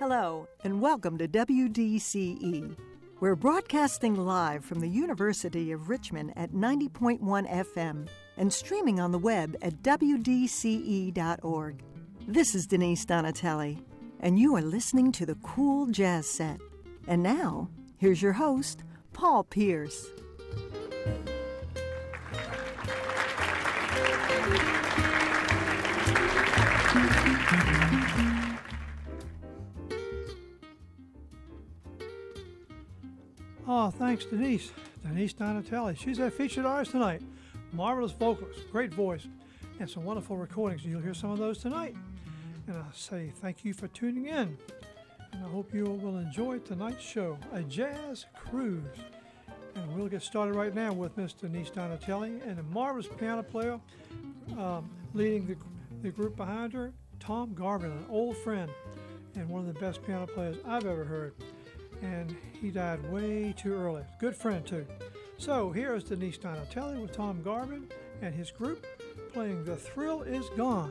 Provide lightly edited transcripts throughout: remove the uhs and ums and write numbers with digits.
Hello, and welcome to WDCE. We're broadcasting live from the University of Richmond at 90.1 FM and streaming on the web at WDCE.org. This is Denise Donatelli, and you are listening to the Cool Jazz Set. And now, here's your host, Paul Pierce. Oh, thanks, Denise Donatelli. She's our featured artist tonight. Marvelous vocalist, great voice, and some wonderful recordings. You'll hear some of those tonight. And I say thank you for tuning in. And I hope you will enjoy tonight's show, A Jazz Cruise. And we'll get started right now with Miss Denise Donatelli and a marvelous piano player leading the group behind her, Tom Garvin, an old friend and one of the best piano players I've ever heard. And he died way too early. Good friend, too. So here is Denise Donatelli with Tom Garvin and his group playing The Thrill Is Gone.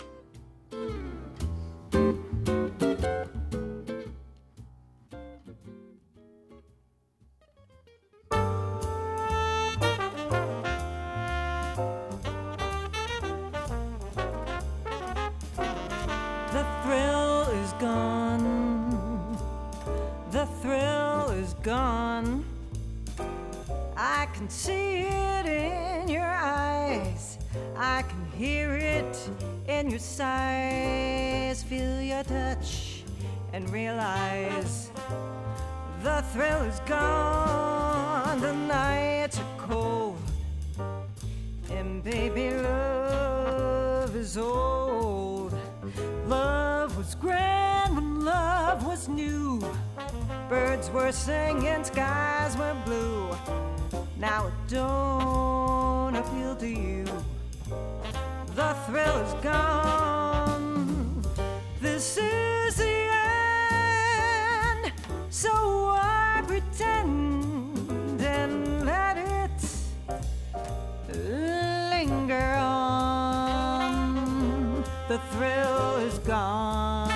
The thrill is gone. The thrill is gone. I can see it in your eyes. I can hear it in your sighs. Feel your touch and realize the thrill is gone. The nights are cold and baby, love is old. Love was grand when love was new. Birds were singing, skies were blue. Now it don't appeal to you. The thrill is gone. This is the end. So I pretend and let it linger on. The thrill is gone.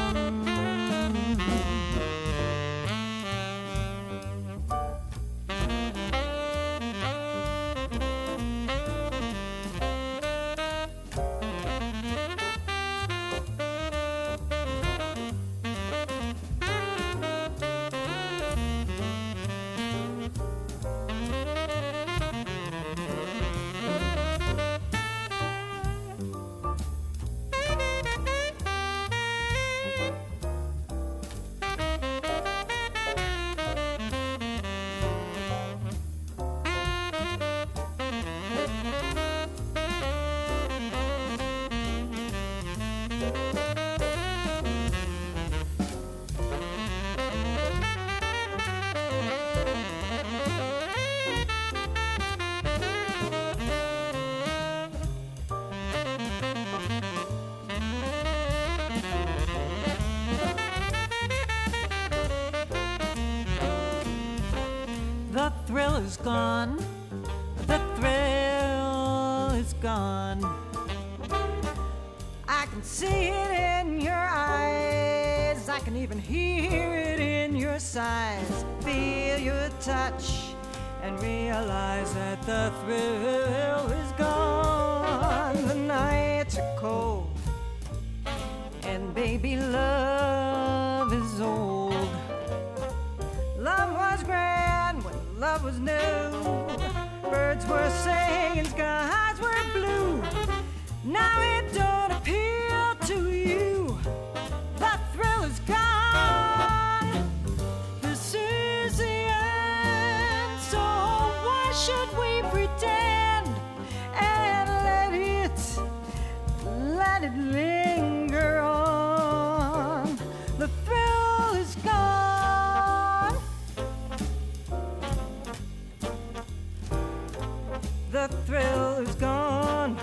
The thrill is gone. The thrill is gone. I can see it in your eyes. I can even hear it in your sighs. Feel your touch and realize that the thrill is gone. The nights are cold and baby, love is old. Love was grand when love was new. Birds were singing, skies were blue. Now it don't appeal to you. The thrill is gone. This is the end. So why should we pretend and let it linger on? The thrill is gone. The thrill is gone.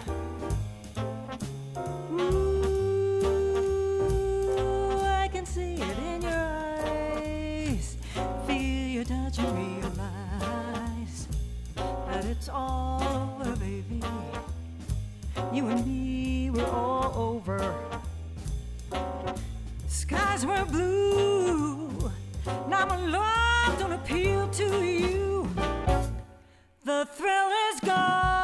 Ooh, I can see it in your eyes. Feel your touch and realize that it's all over, baby. You and me, we're all over. skies were blue. Now my love don't appeal to you. The thrill is gone.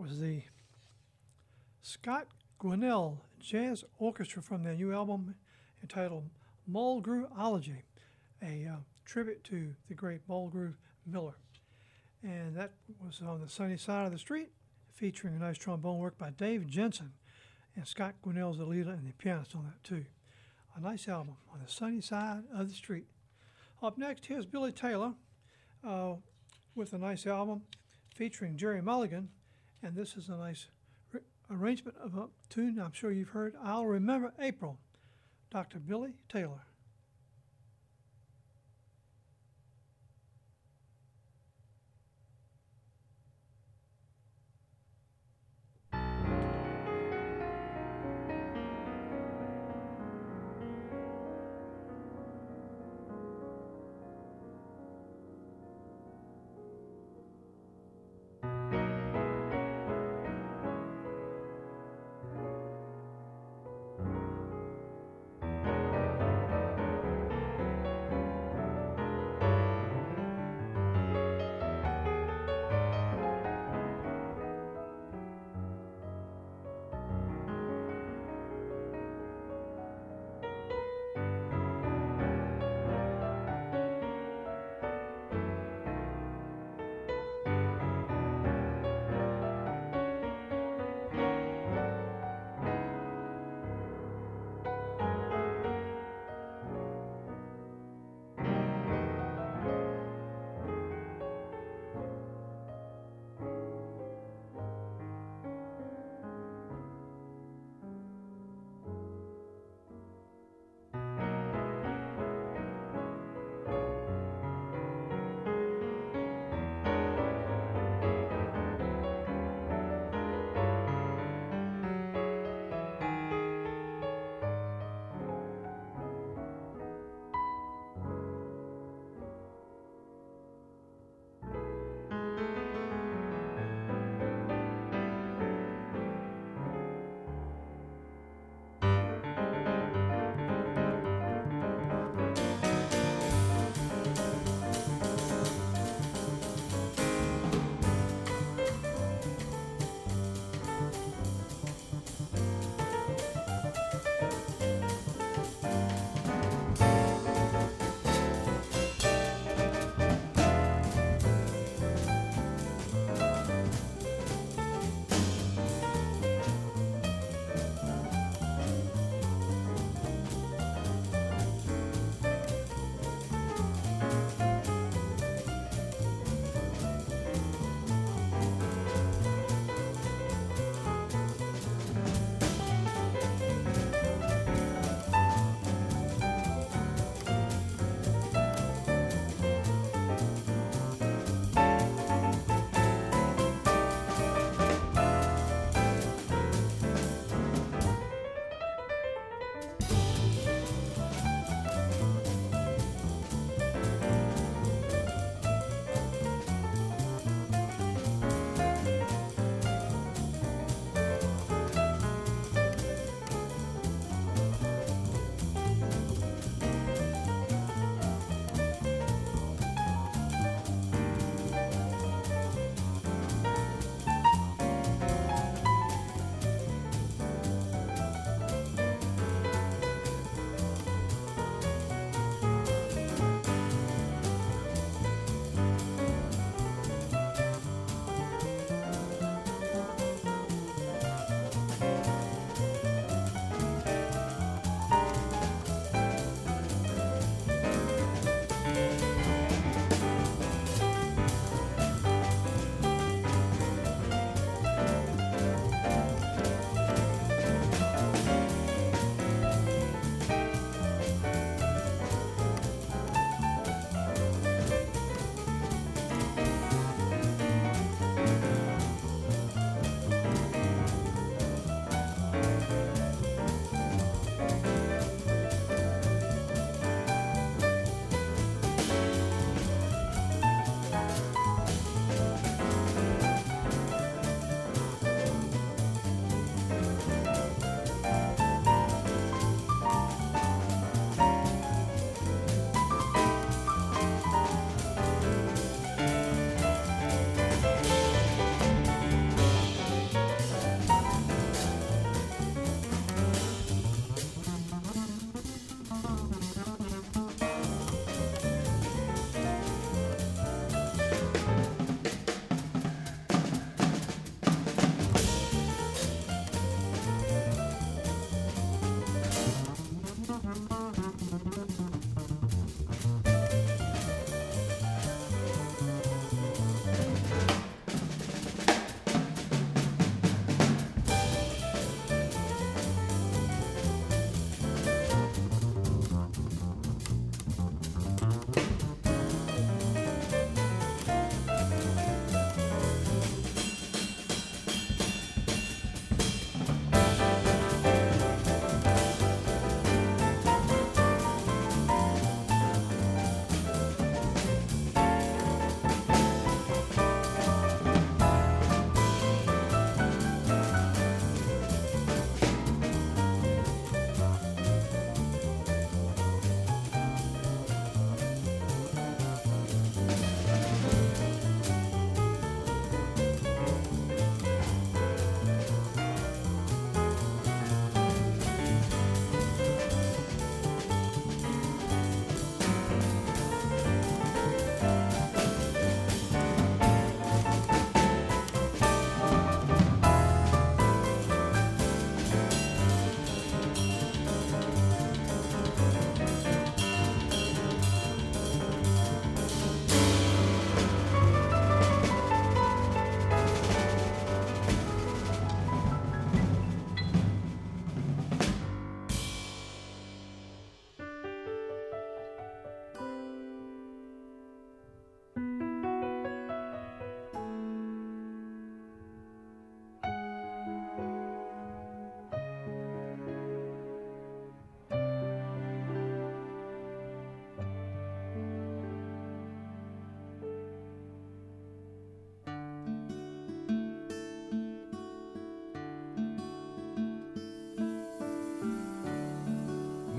was the Scott Gwinnell Jazz Orchestra from their new album entitled Mulgrewology, a tribute to the great Mulgrew Miller. And that was on the Sunny Side of the Street, featuring a nice trombone work by Dave Jensen. And Scott Gwinnell's the leader and the pianist on that too. A nice album, On the Sunny Side of the Street. Up next, here's Billy Taylor with a nice album featuring Jerry Mulligan. And this is a nice arrangement of a tune I'm sure you've heard, I'll Remember April, Dr. Billy Taylor.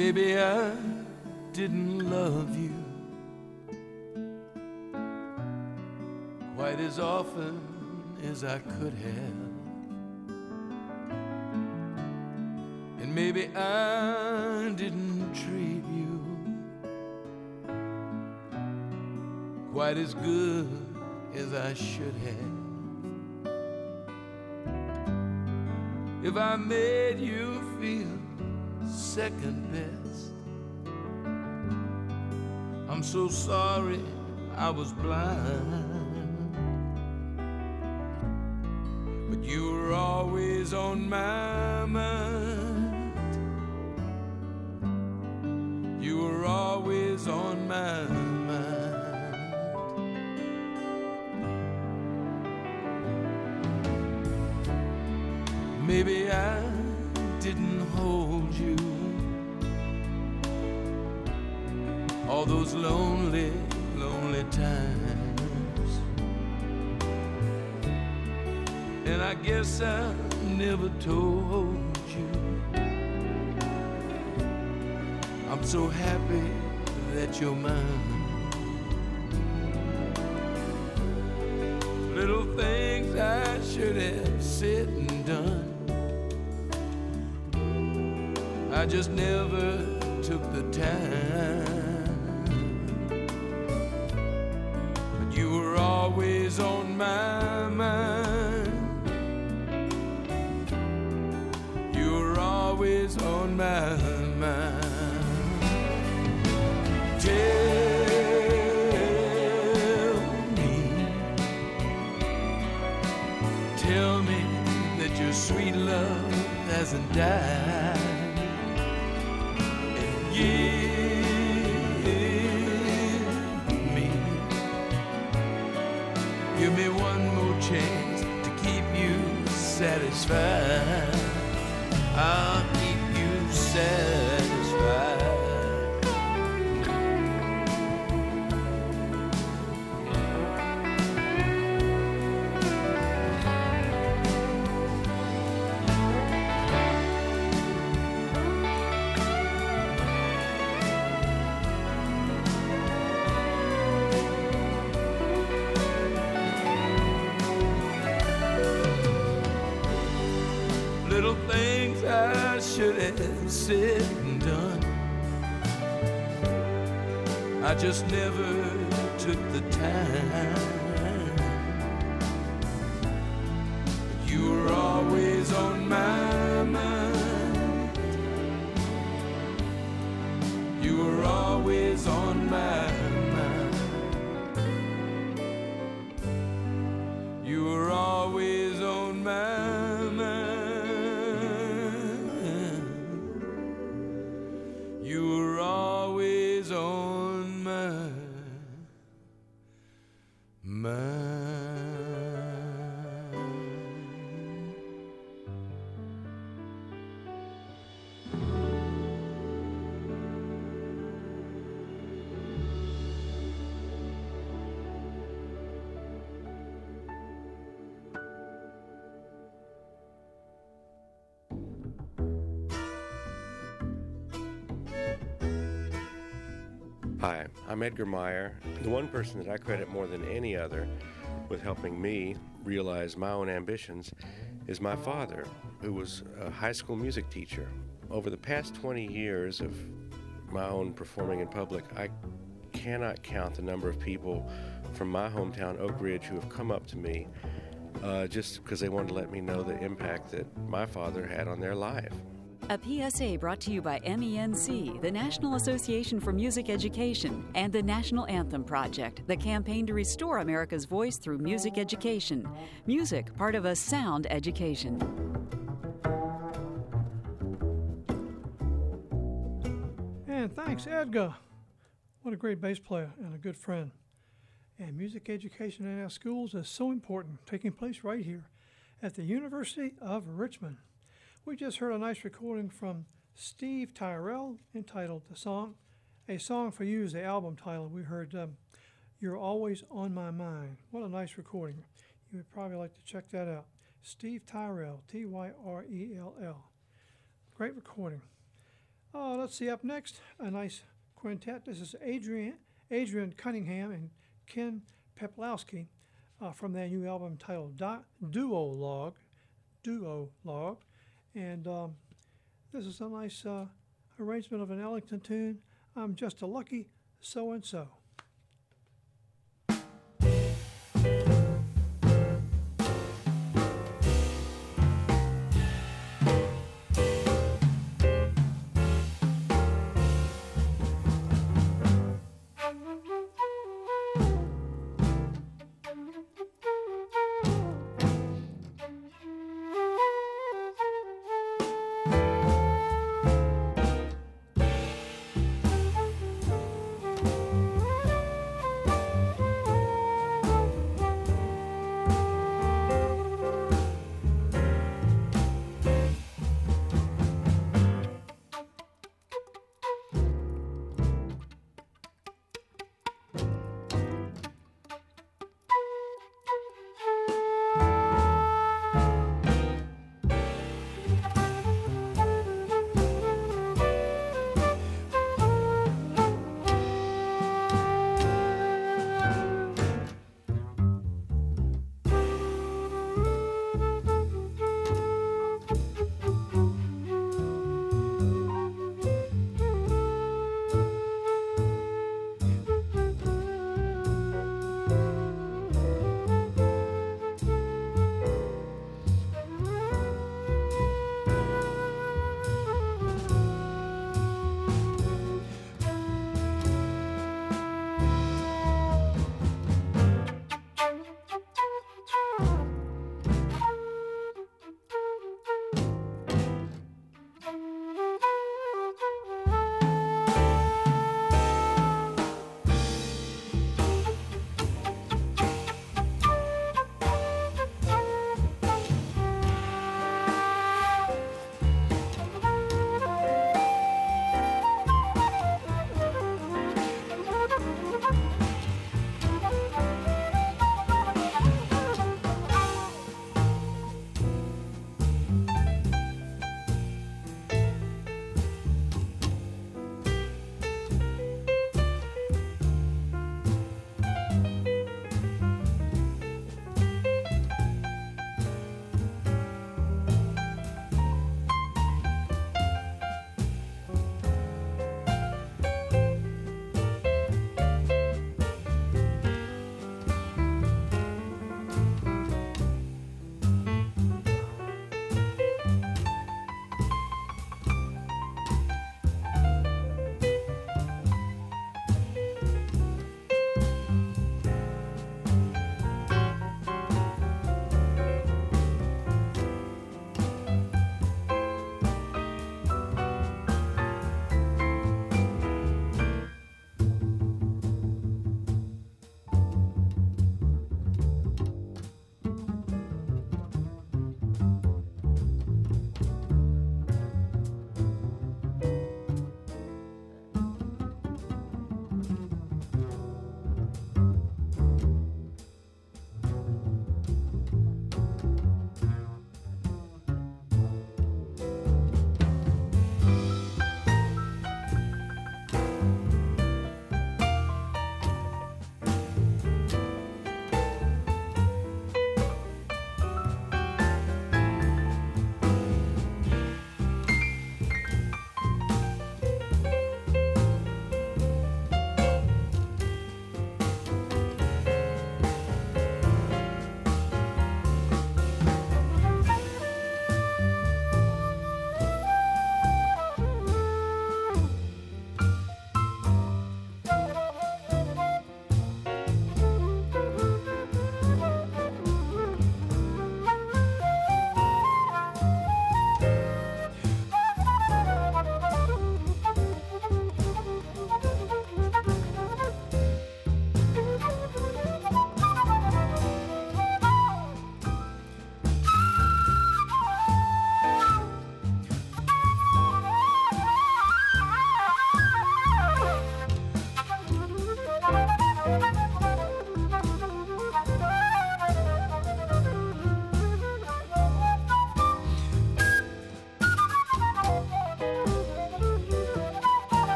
maybe I didn't love you quite as often as I could have. And maybe I didn't treat you quite as good as I should have. If I made you feel second best, I'm so sorry I was blind. But you were always on my mind. You were always on my mind. Maybe I didn't hold you all those lonely, lonely times. And I guess I never told you I'm so happy that you're mine. Little things I should have said and done, I just never took the time. But you were always on my mind. You were always on my mind. Tell me that your sweet love hasn't died. Give me one more chance to keep you satisfied. I'll keep you satisfied. Little things I should have said and done, I just never took the time. You were always on my mind. You were always on my mind. You were always on my mind. You were always on my mind. Hi, I'm Edgar Meyer. The one person that I credit more than any other with helping me realize my own ambitions is my father, who was a high school music teacher. Over the past 20 years of my own performing in public, I cannot count the number of people from my hometown, Oak Ridge, who have come up to me just because they wanted to let me know the impact that my father had on their life. A PSA brought to you by MENC, the National Association for Music Education, and the National Anthem Project, the campaign to restore America's voice through music education. Music, part of a sound education. And thanks, Edgar. What a great bass player and a good friend. And music education in our schools is so important, taking place right here at the University of Richmond. We just heard a nice recording from Steve Tyrell entitled "The Song." A Song for You is the album title. We heard You're Always on My Mind. What a nice recording. You would probably like to check that out. Steve Tyrell, Tyrell. Great recording. Let's see, up next, a nice quintet. This is Adrian Cunningham and Ken Peplowski from their new album titled Duologue. And this is a nice arrangement of an Ellington tune, I'm Just a Lucky So-and-So.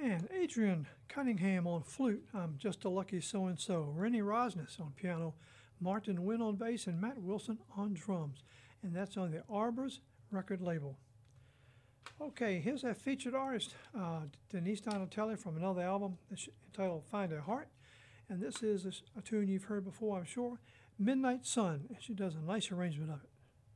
And Adrian Cunningham on flute, I'm Just a Lucky So-and-So. Rennie Rosnes on piano, Martin Wynn on bass, and Matt Wilson on drums. And that's on the Arbors record label. Okay, here's our featured artist, Denise Donatelli, from another album entitled Find a Heart. And this is a tune you've heard before, I'm sure, Midnight Sun. And she does a nice arrangement of it.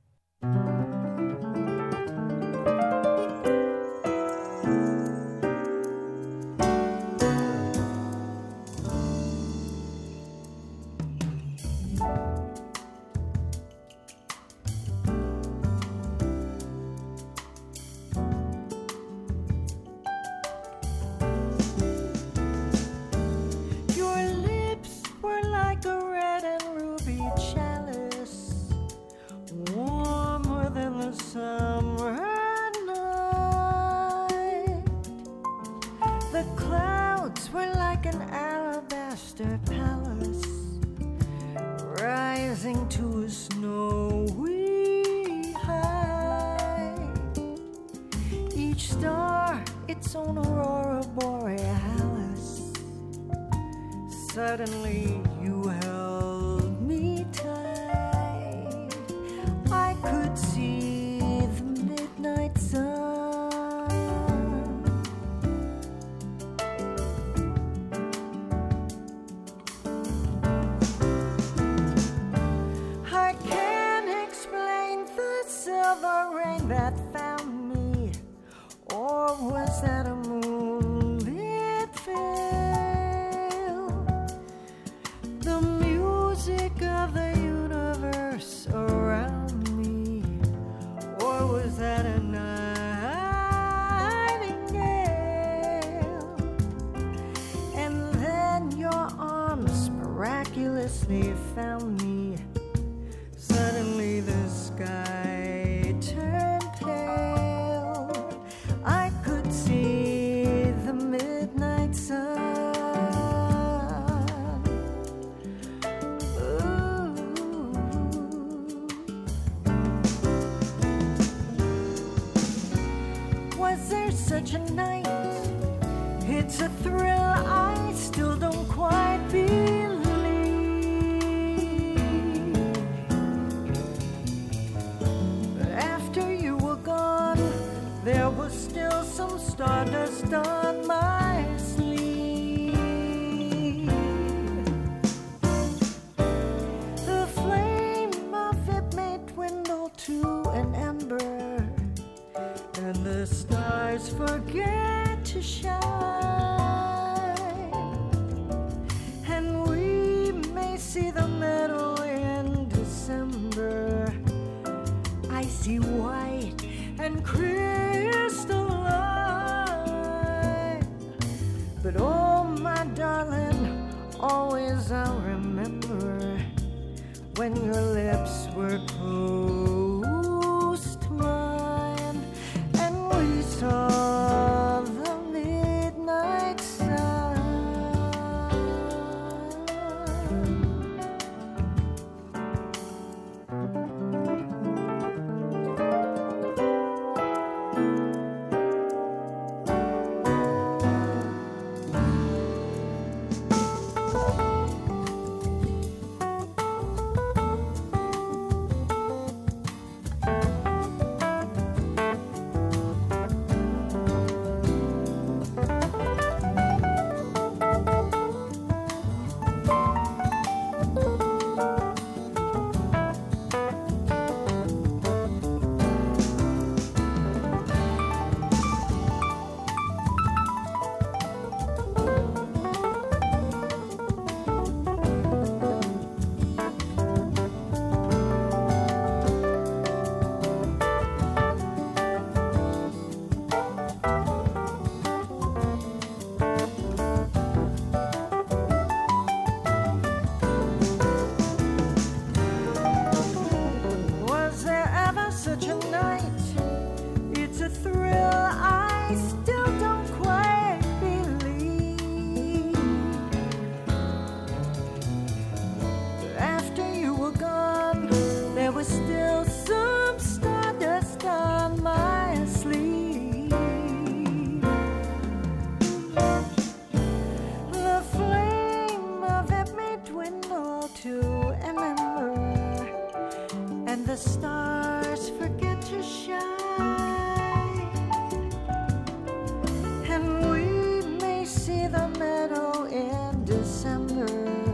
Suddenly you held me tight. I could see the midnight sun. I can't explain the silver rain that found me, or was that a moonlit field? The music of the universe around me, or was that a nightingale? And then your arms miraculously found me. Suddenly the sky turned pale. I could see the midnight sun. Was there such a night? It's a thrill I still don't quite believe. But after you were gone, there was still some stardust on my sleeve. The flame of it may dwindle to an ember, and the stars forget to shine, and we may see the meadow in December. I see white and crystalline, but oh my darling, always I'll remember when your lips were close to mine, and we saw the midnight sun. the stars forget to shine, and we may see the meadow in December,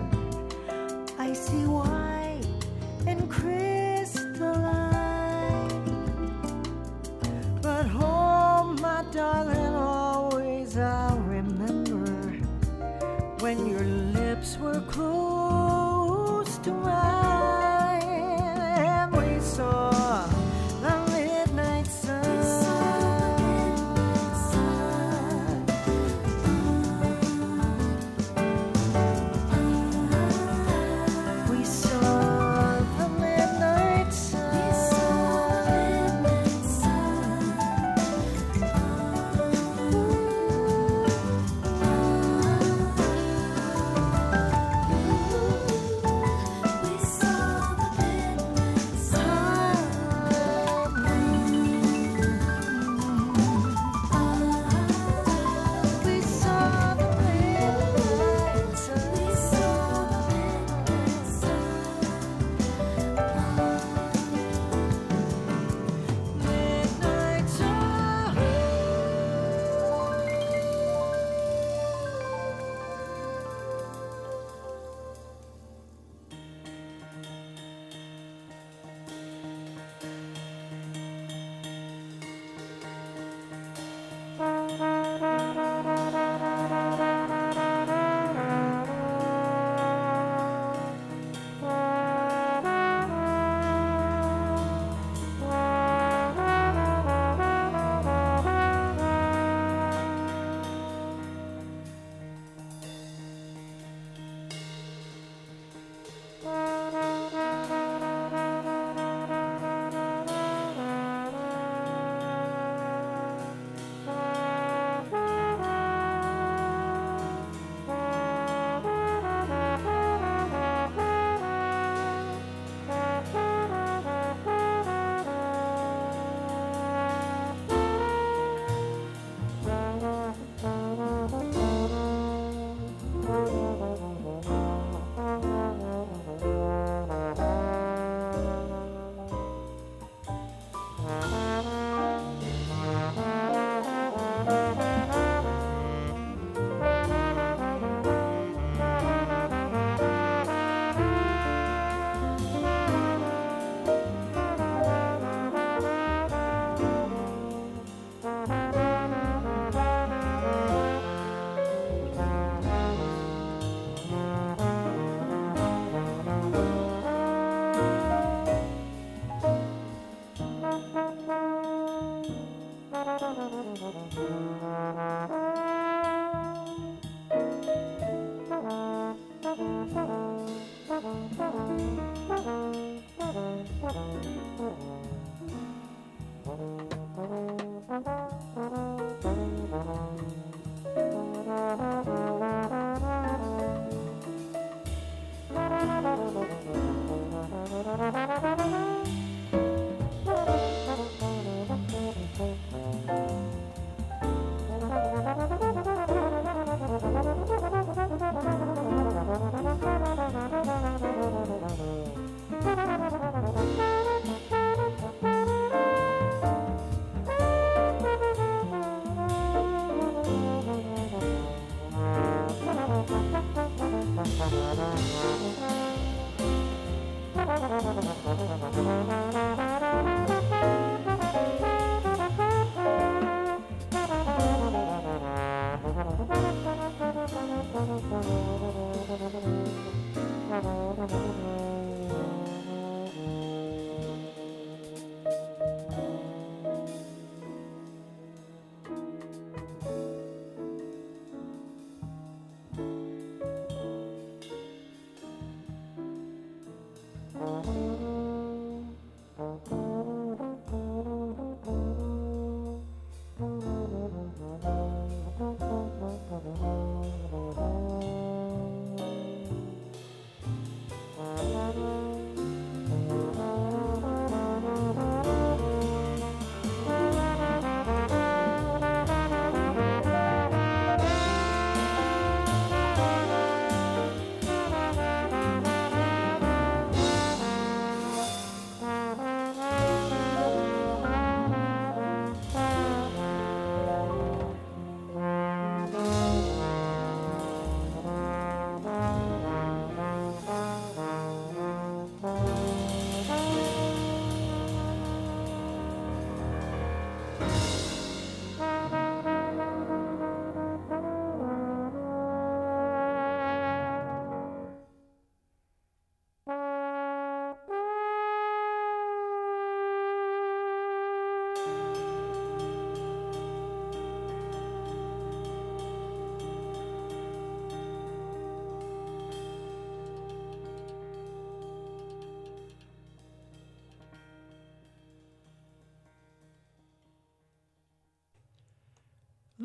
icy white and crystalline. But oh, my darling, always I'll remember when your lips were close to mine, and we saw the midnight sun. We saw the midnight sun.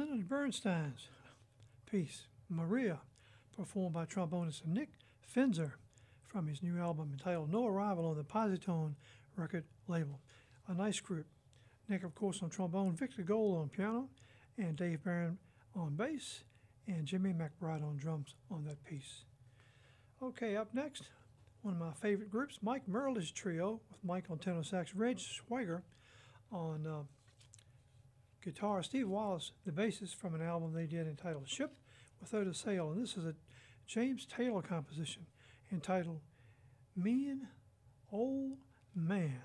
Leonard Bernstein's piece, Maria, performed by trombonist Nick Finzer from his new album entitled No Arrival on the Positone record label. A nice group. Nick, of course, on trombone, Victor Gold on piano, and Dave Barron on bass, and Jimmy McBride on drums on that piece. Okay, up next, one of my favorite groups, Mike Merle's trio, with Mike on tenor sax, Reg Schweiger on guitar, Steve Wallace, the bassist, from an album they did entitled Ship Without a Sail. And this is a James Taylor composition entitled Mean Old Man.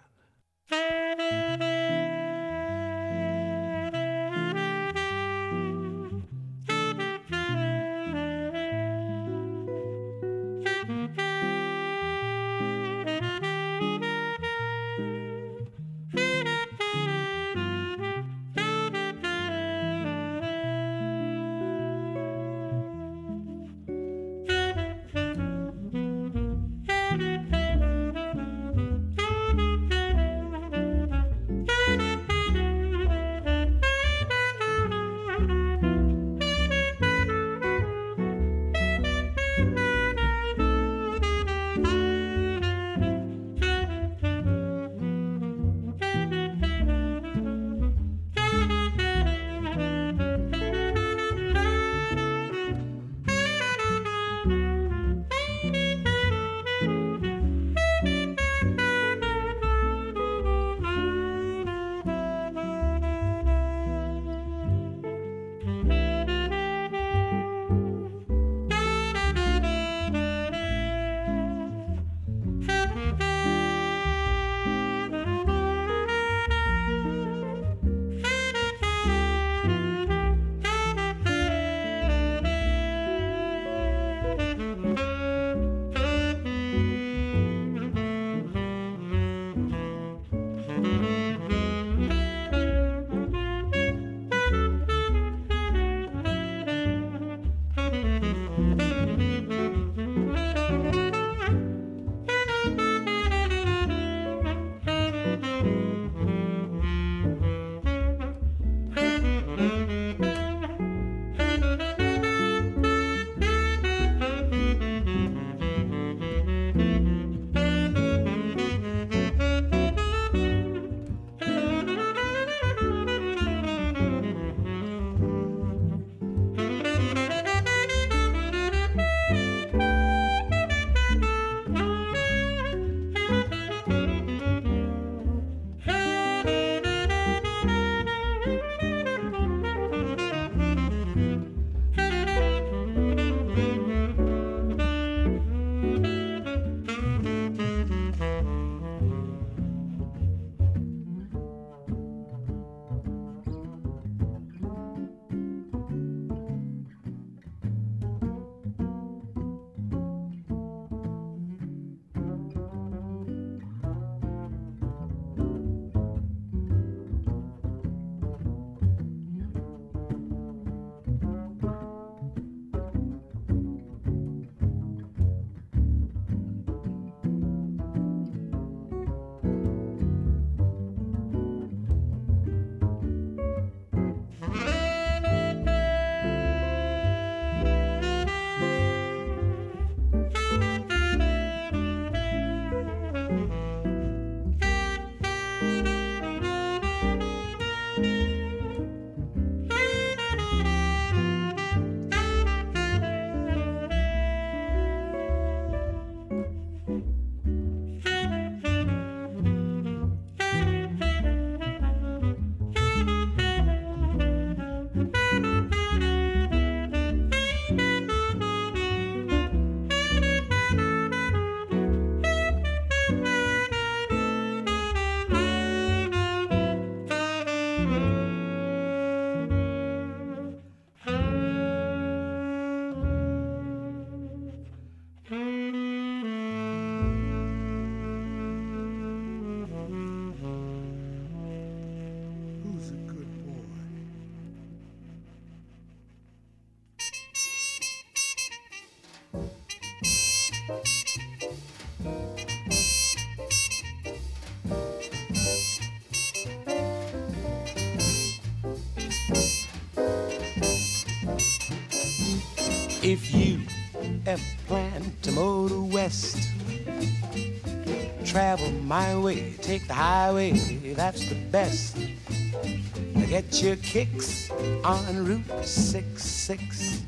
If you ever plan to motor west, travel my way, take the highway, that's the best. Get your kicks on Route 66.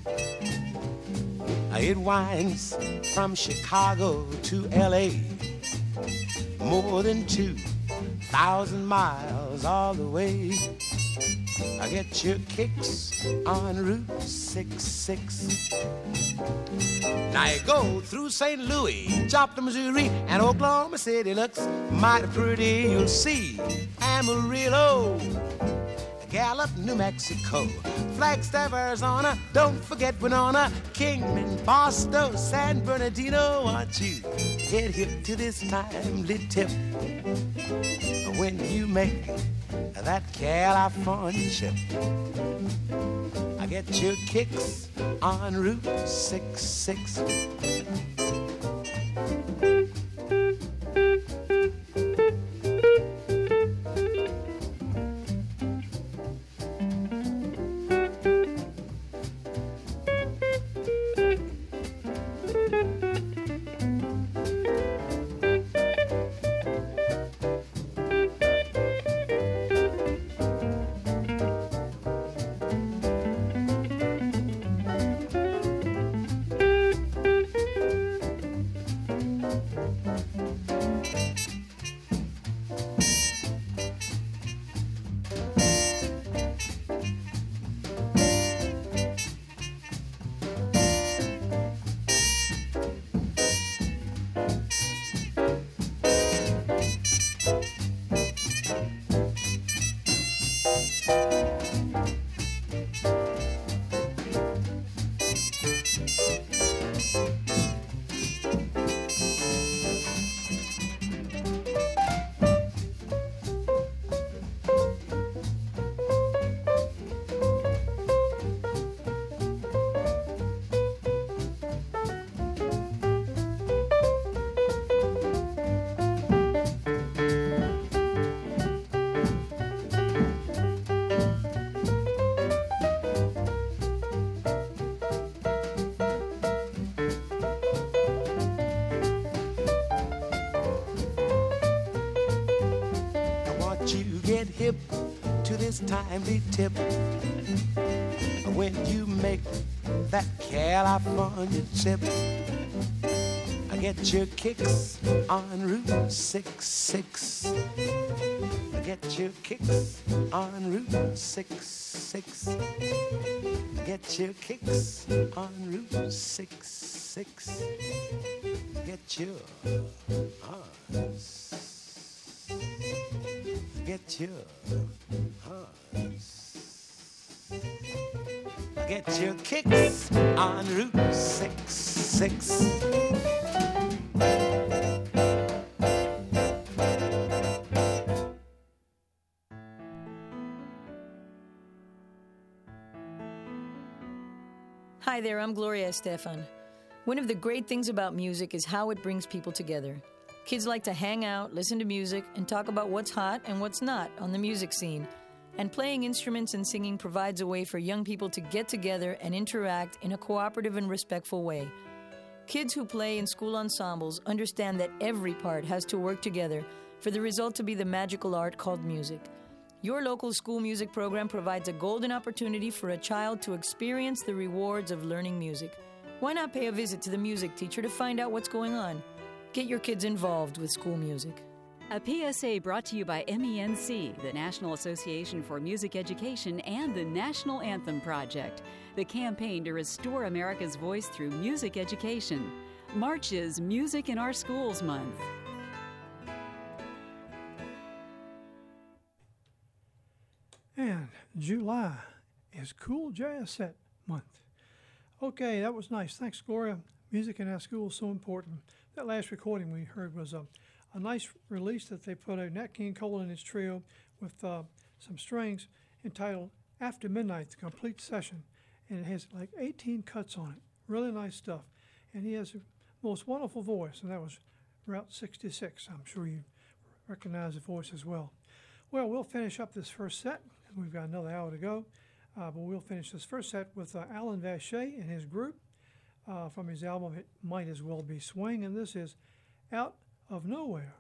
It winds from Chicago to L.A., more than 2,000 miles all the way. Get your kicks on Route 66. Now you go through St. Louis, Joplin, Missouri, and Oklahoma City looks mighty pretty. You'll see Amarillo, Gallup, New Mexico, Flagstaff, Arizona, don't forget Winona, Kingman, Boston, San Bernardino. Want you get hip to this timely tip when you make that California trip. I get your kicks on Route 66. Hip to this timely tip when you make that California trip. I get your kicks on Route 66. I get your kicks on Route 66. I get your kicks on Route 66. Get your get your get your kicks on Route 66. Hi there, I'm Gloria Estefan. One of the great things about music is how it brings people together. Kids like to hang out, listen to music, and talk about what's hot and what's not on the music scene. And playing instruments and singing provides a way for young people to get together and interact in a cooperative and respectful way. Kids who play in school ensembles understand that every part has to work together for the result to be the magical art called music. Your local school music program provides a golden opportunity for a child to experience the rewards of learning music. Why not pay a visit to the music teacher to find out what's going on? Get your kids involved with school music. A PSA brought to you by MENC, the National Association for Music Education, and the National Anthem Project, the campaign to restore America's voice through music education. March is Music in Our Schools Month. And July is Cool Jazz Set Month. Okay, that was nice. Thanks, Gloria. Music in our schools is so important. That last recording we heard was a nice release that they put out, Nat King Cole and his trio with some strings entitled After Midnight, the complete session. And it has like 18 cuts on it. Really nice stuff. And he has the most wonderful voice, and that was Route 66. I'm sure you recognize the voice as well. Well, we'll finish up this first set. We've got another hour to go. But we'll finish this first set with Alan Vache and his group. from his album It Might As Well Be Swing, and this is Out of Nowhere.